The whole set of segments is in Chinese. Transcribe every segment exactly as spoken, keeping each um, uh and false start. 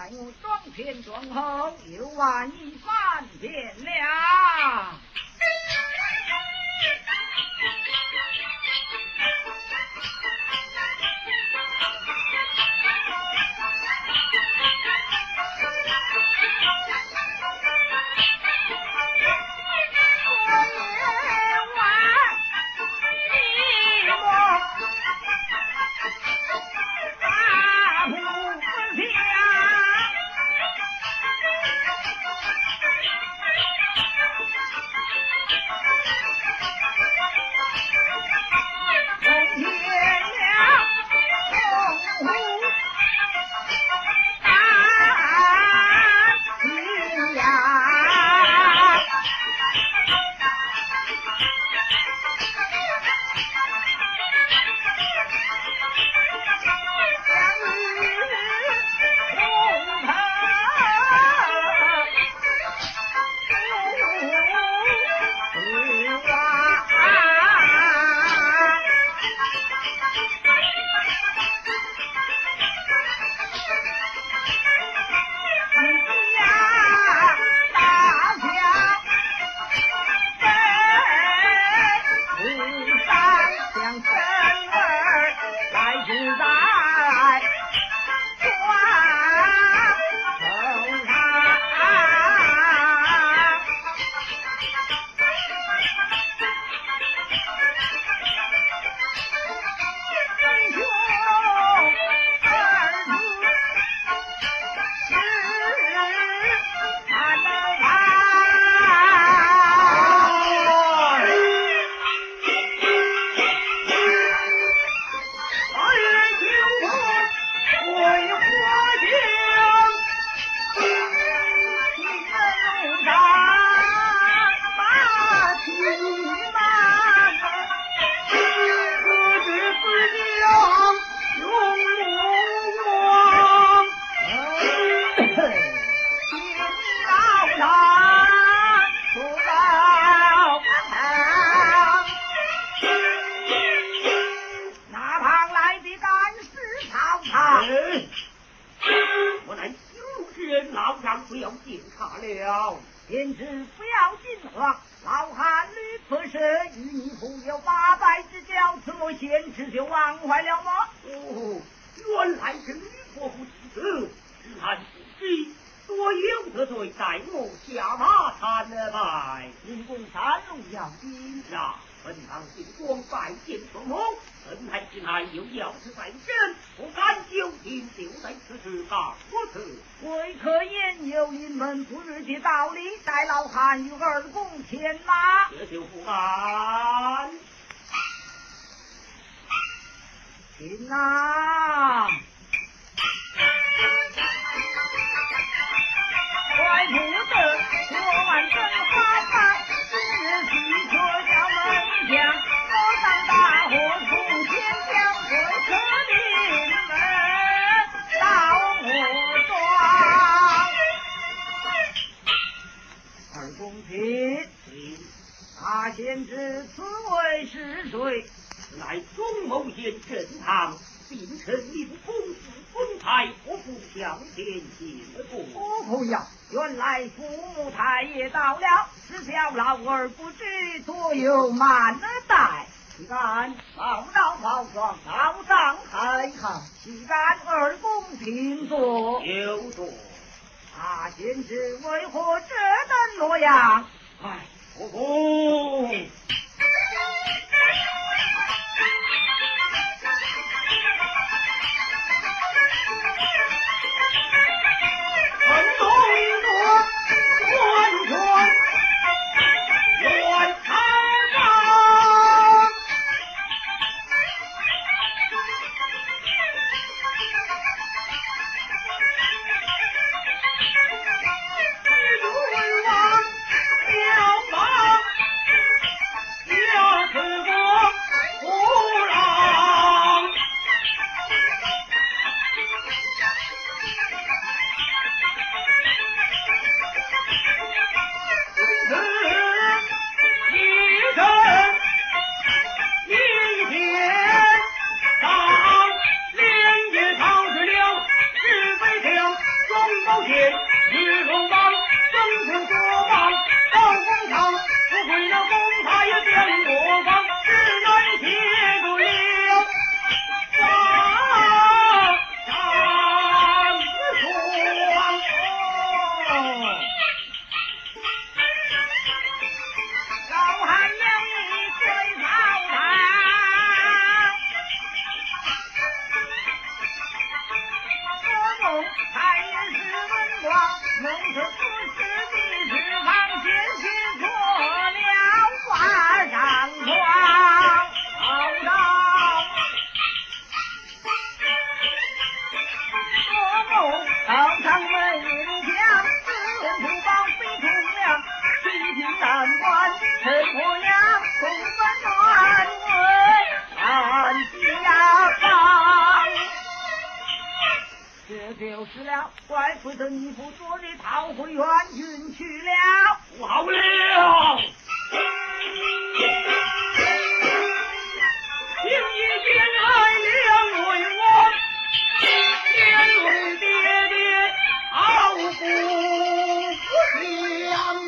待我装前装后，又玩一番变了。贤侄不要惊慌，老汉吕可是与你朋友八拜之交，怎么贤侄就忘怀了吗？ 哦，原来是吕伯父之子，只看不知所有得罪，待我下马参拜。 因公山路要紧呀，本堂进光拜见父母，本来今来又要此在身，不敢久停，就在此时打我此。 贵客言有一门不日的道理，待老汉与二公前马。 这就不敢。 请啊！快不得，我万真发发，今日即刻叫门将，我当大火从天将，贵客临门到我庄。二公卿，大贤侄此位是谁？ 乃中牟县镇堂，并称令公子丰台，我不相见进步。 哦呀，原来父母太爷到了，只叫老儿不知左右慢待。岂敢老老老庄老张开行，岂敢二公平坐？ 有座。 大贤侄为何这等模样？ 哎，婆婆。 龙宝剑，日龙王，生存多忙，到工厂，不会那公他也变我方，只能接住了啊山双哦。 老汉有一对炮台，我梦他也是文光，弄得不是地是房，险些做了画上床。好上我梦好上门墙，自问不报非同量，平平难关陈婆娘，公分乱为安家邦。这就是了，怪不得你不昨日逃回元军去了。 不好了！今夜见来两位王，连累爹爹好不良。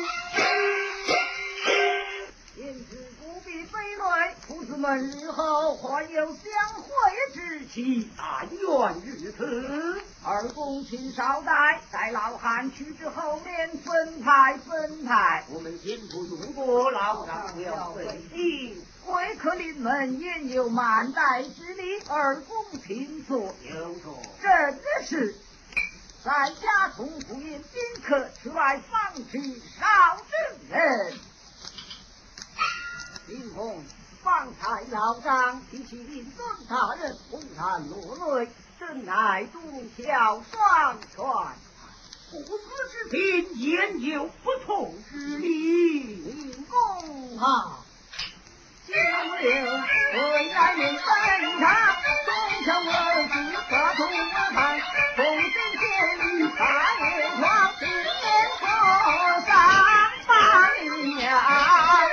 因此不必非累，父子们日后还有相会之期。 但愿如此。 二公请稍待，待老汉去之后面分派分派。 我们先不用过老丈了费心。 贵客临门焉有慢待之理？二公请坐。 有错。 真的是在家中不饮宾客，此外放弃少之人。林公方才老张提起林尊大人忽然落泪，真乃忠孝双全。 不死之品，焉有不从之理？ 林公啊，江流回来人登场，忠孝儿子发同我看，同心协力把年华，十年过上八年。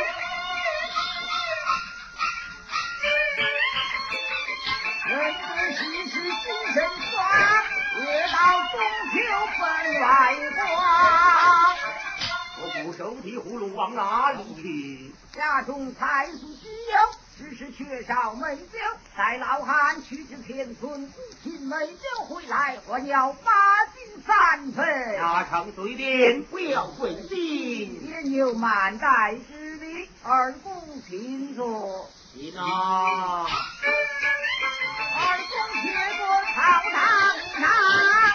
人之喜事精神爽，越到中秋分外光。 我不收的葫芦往哪里去？ 家中菜蔬须有，只是缺少美酒。待老汉去至田村，一品美酒回来，还要八斤三分。 家常随便，不要费心。 焉有慢待之理？二公请坐。 行啊。 二公且坐朝堂上，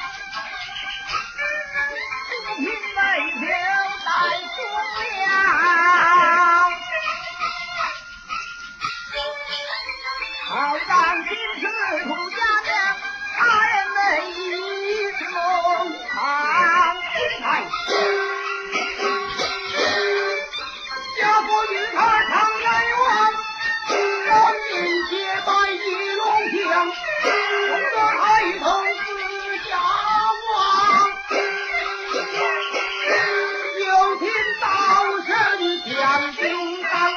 一品美酒待足了。朝堂今是出家娘，他人美意中堂。 哎，家国与他常来往，当年结拜一龙江，我的孩童自家亡。有天道神将兄长，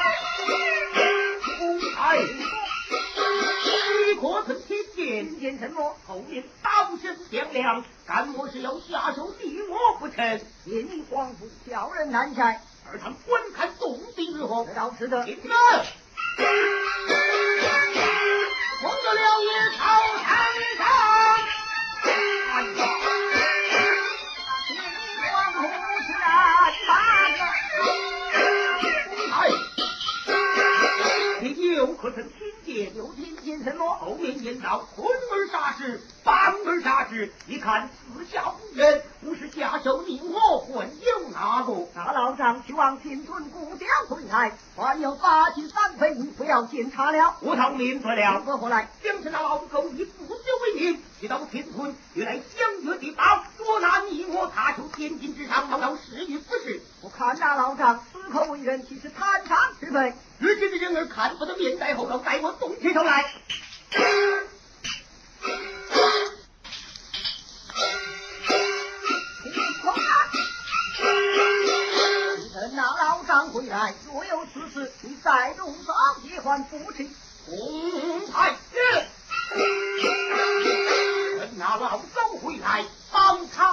哎，你可曾听见？ 听见什么？ 后面道神响亮，干么是要下手敌我不成？ 引你皇父小人难拆， 而他观看动静如何？ 老是的。 听着，蒙着了也朝堂上。哎呀， 你皇父是八个。 哎，你有可曾听见？ 有听见什么？ 后面言道：坤儿杀士，帮儿杀士，一看四下无人，不是下手你我，还有哪个？ 大老丈去往金屯古调回来，还有八斤三分，你不要检查了。 我当明白了。 我回来， 将是那老狗以不朽为名，去到天村，原来相约地方，捉拿你我，他就天津之上，要是与不是。 我看大老丈死口为人，其实贪赃之辈。 如今的人儿看不得面带后头，待我动起手来。 等那老丈回来，若有此事，你再弄上结还不成？ 红太子，等那老狗回来，帮他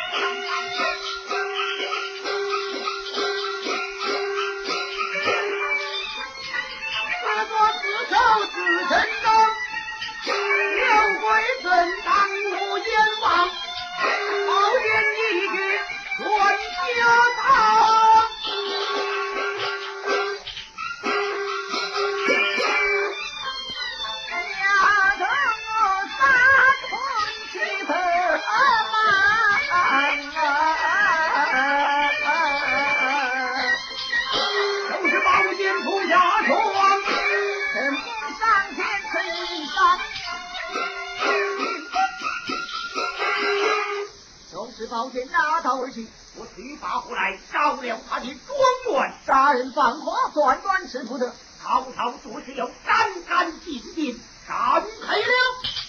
宝剑拿刀而去，我去把火来烧了他的庄园。杀人放火，断断是不得。曹操做事要干干净净，干配了。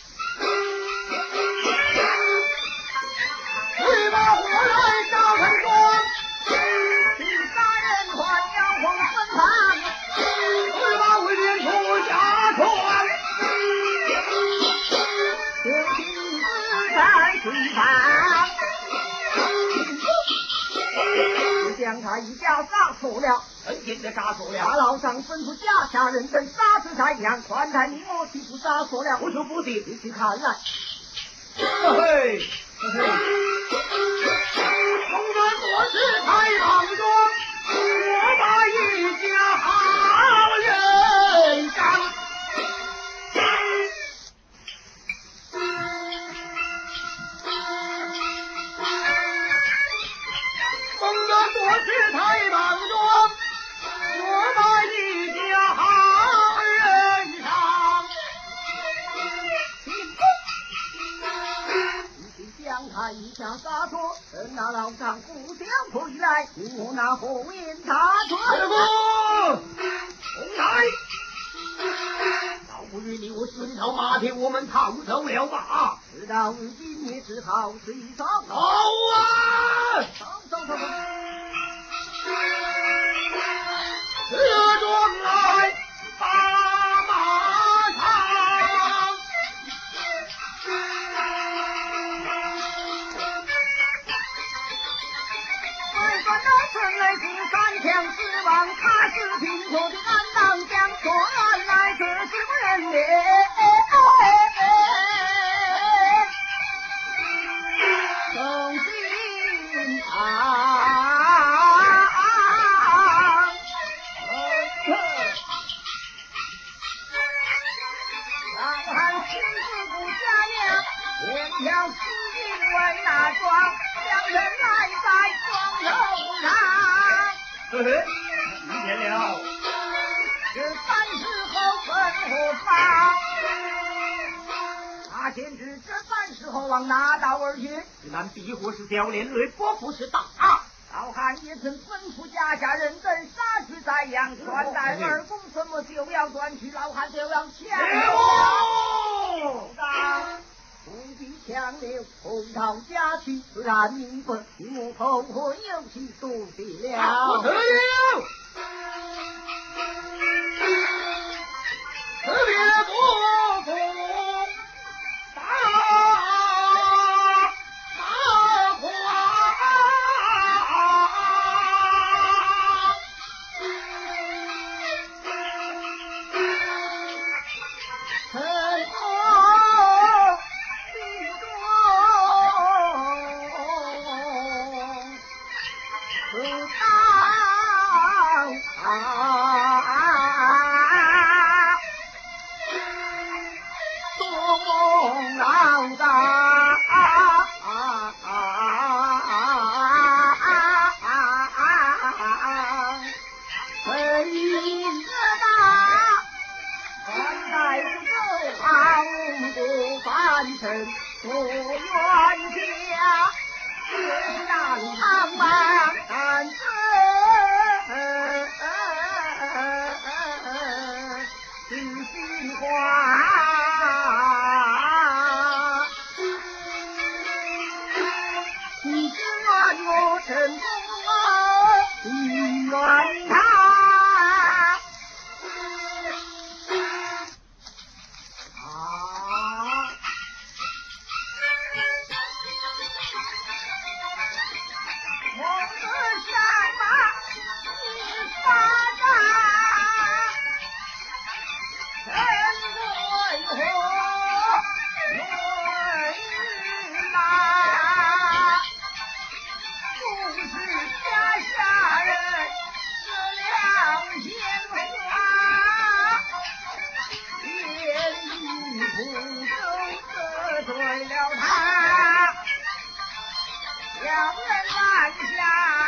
去把火来烧城庄，去杀人还要往坟堂，去把魏连出下船，就亲自在水旁。将他一家杀错了，真正的杀错了。大老上吩咐家下人等杀死他一样，传太你我岂不杀错了？我就不信，你去看来。嘿嘿嘿嘿，同着做事太莽撞，我把一家好人伤。做事太莽撞，我把一家好人伤。你将他一家杀错，等那老丈不想回来，我那红颜他出。师傅，红台，倒不与你我寻找马匹，我们逃走了吧？事到如今也只好随上走啊！走走走走。车庄来把马场，为官到城来是三枪四望，他是贫苦的安当将，说原来这是不人脸。忠心啊！天条死因为那桩，两人来在床头上。嘿嘿，听见了？这三时后分何方？他先知这三时后往哪道而去？南必或是小连累，伯父是大。老汉也曾吩咐家下人等杀去宰羊，传带二公怎么就要断去？老汉就要抢了。不必强留，红桃家去，自然明白，我后悔有其多谢了。可有？特别伯父大大夸。我冤家，天上苍茫但是知心话，你只愿我成功，你愿他。 两人拦下。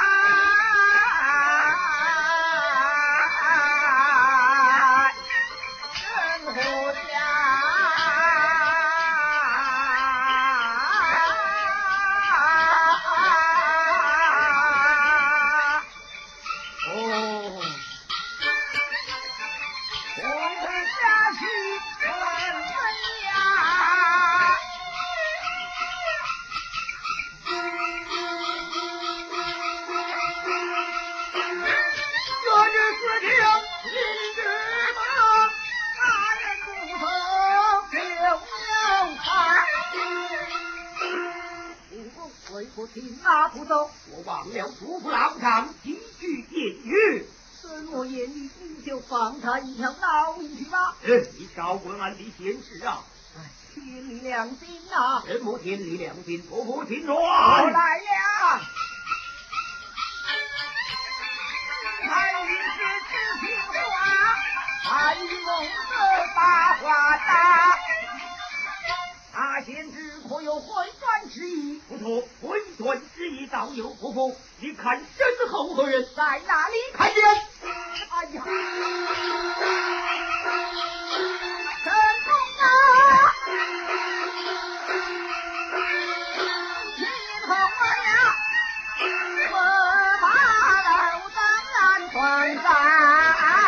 那不走，我忘了主父老丈几句言语。 什么言语？你就放他一条老命去吧。 嗯，你少管俺的闲事啊！ 哎，天理良心呐！ 什么天理良心？夫妇听着， 我来了。还一是知情话，还一梦的大话大。大贤之可有回转之意？ 不错，回转之意倒有。夫妇，你看身后何人？ 在哪里？ 看见。 哎呀，陈公啊！天后儿呀，我把老当然还在。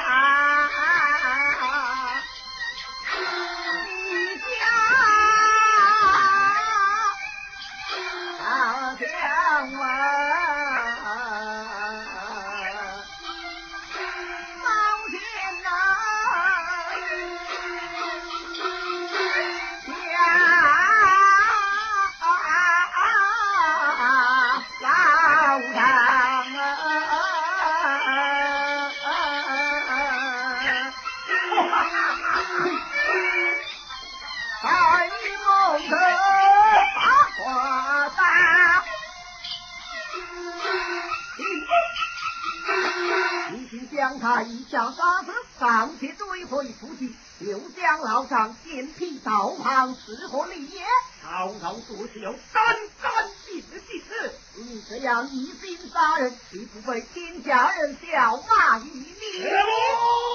将他一下杀死，尚且追回出去，又将老丈剑劈道旁，是何理也？ 曹操做事有胆战心惊， 你这样一心杀人，岂不被天下人笑骂于你？